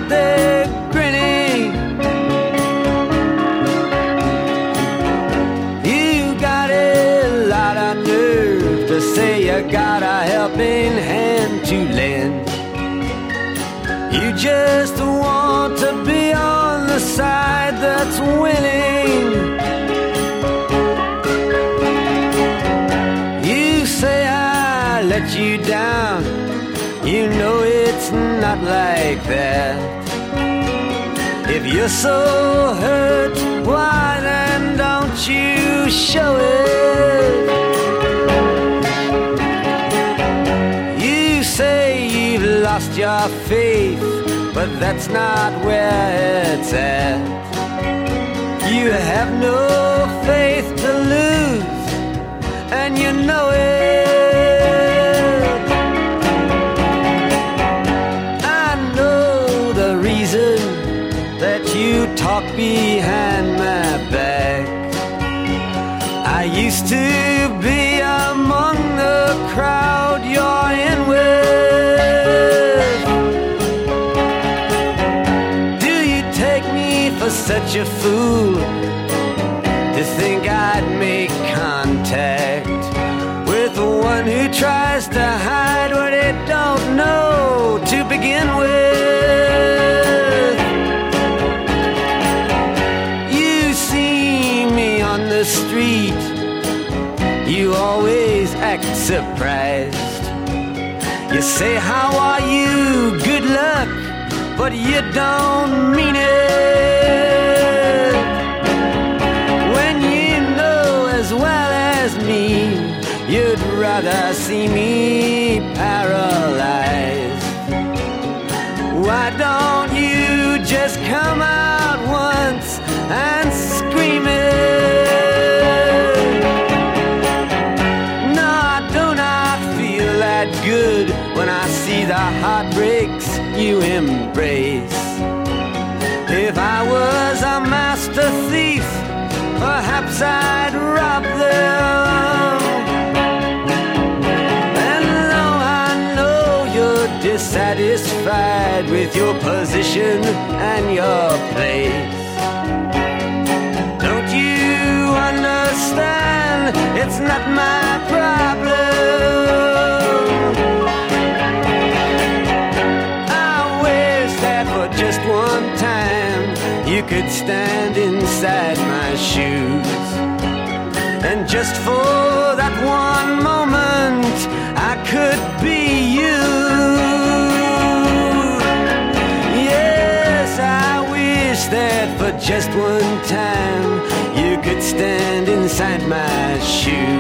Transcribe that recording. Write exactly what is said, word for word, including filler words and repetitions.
there grinning. You got a lot of nerve to say you got a helping hand to lend. You just want to be on the side that's winning. You say I let you down. You know it's not like that. If you're so hurt, why then don't you show it? You say you've lost your faith, but that's not where it's at. You have no faith to lose, and you know it. I know the reason that you talk behind my back. I used to be among the crowd you're in with. Do you take me for such a fool to think I'd make contact with the one who tries to hide what it don't know to begin with? You see me on the street, you always act surprised. You say, how are you? Good luck, but you don't mean it. When you know as well as me, you'd rather see me paralyzed. Why don't you just come out once and scream it? No, I do not feel that good when I see the heartbreaks you embrace. If I was a master thief, perhaps I'd rob them. And though I know you're dissatisfied with your position and your place, don't you understand it's not my problem? I wish that for just one time you could stand inside my shoes, and just for that one moment I could be you. Yes, I wish that for just one time you could stand inside my shoes.